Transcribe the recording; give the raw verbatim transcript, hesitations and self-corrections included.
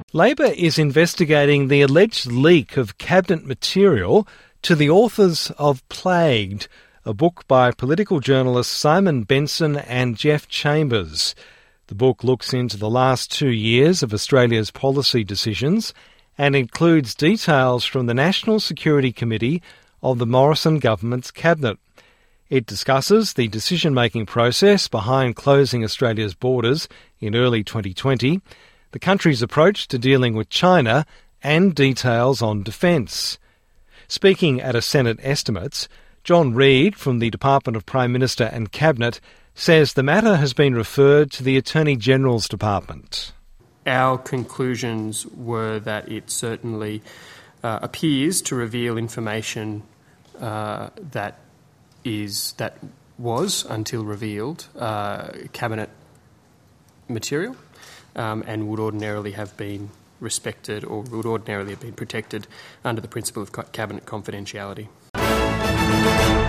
Labor is investigating the alleged leak of cabinet material to the authors of Plagued, a book by political journalists Simon Benson and Jeff Chambers. The book looks into the last two years of Australia's policy decisions and includes details from the National Security Committee of the Morrison government's cabinet. It discusses the decision-making process behind closing Australia's borders in early twenty twenty, the country's approach to dealing with China, and details on defence. Speaking at a Senate Estimates, John Reid from the Department of Prime Minister and Cabinet says the matter has been referred to the Attorney-General's Department. Our conclusions were that it certainly uh, appears to reveal information uh, that is that was, until revealed, uh, cabinet material um, and would ordinarily have been respected or would ordinarily have been protected under the principle of cabinet confidentiality.